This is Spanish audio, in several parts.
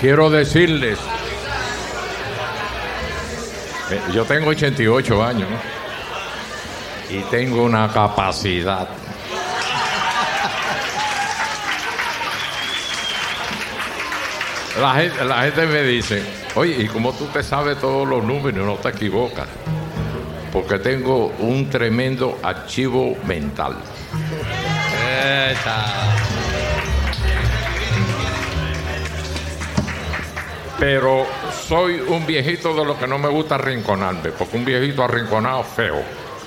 quiero decirles, yo tengo 88 años y tengo una capacidad. La gente me dice, oye, ¿y cómo tú te sabes todos los números y no te equivocas? Porque tengo un tremendo archivo mental. Pero soy un viejito de lo que no me gusta arrinconarme, porque un viejito arrinconado es feo.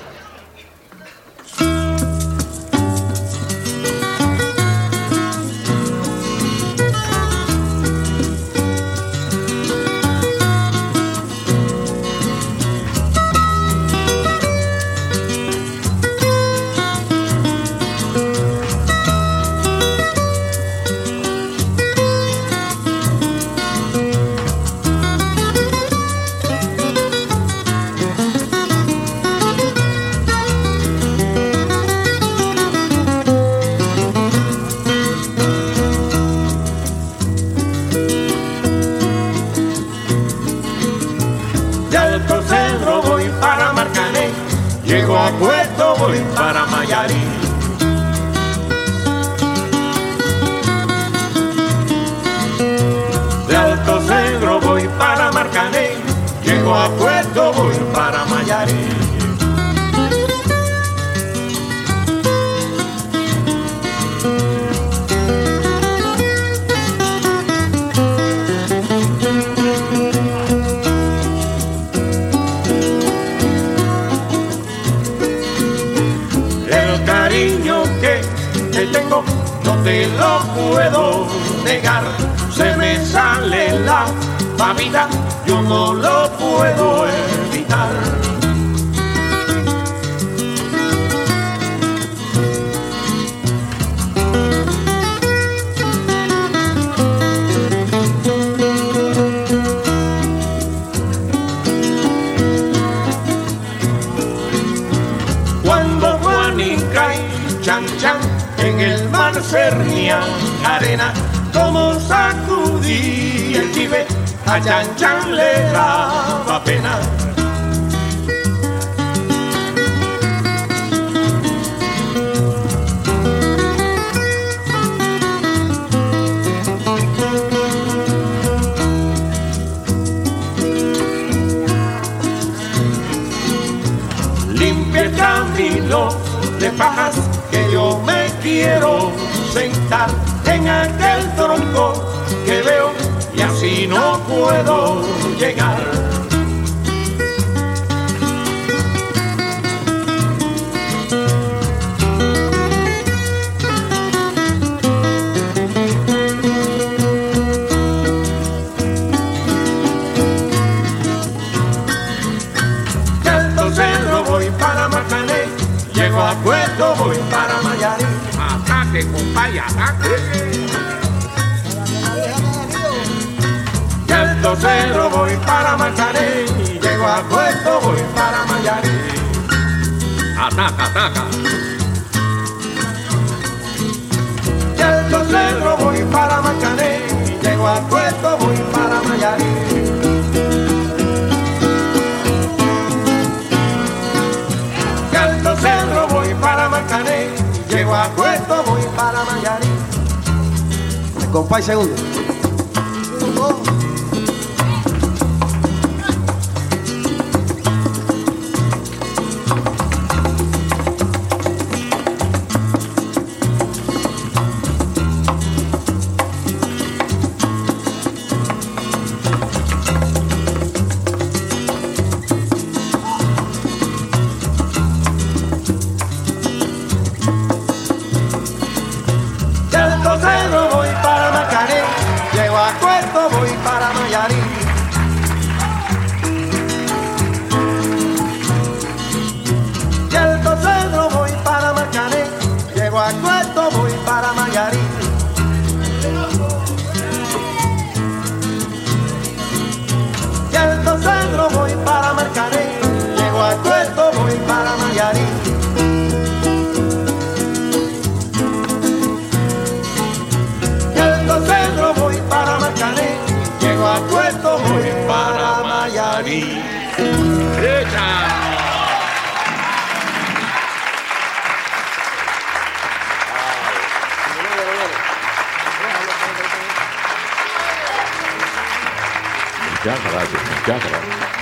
Llego a Puerto, voy para Mayarí. De Alto Cedro voy para Marcané. Llego a Puerto, voy para Mayarí. Tengo, no te lo puedo negar, se me sale la babita, yo no lo puedo evitar. Cuando Juanica y Chan Chan en el mar cernía arena, como sacudí el chive, a Chan Chan le daba pena. Limpia el camino de pajas que yo me quiero sentar en aquel tronco que veo y así no puedo llegar. De Alto Cedro voy para Marcané. Llego a Puerto, voy para Mayarí. Ataque, compadre, ataque. De Alto Cedro voy para Marcané. Llego a Puerto, voy para Mayarí. Ataca, ataca. De Alto Cedro voy para Marcané. Llego a Puerto, voy para Mayarí. Cedro voy para Marcané, llego a Puerto, voy para Mayarí. Compay segundo. Voy para Muchas gracias, muchas gracias.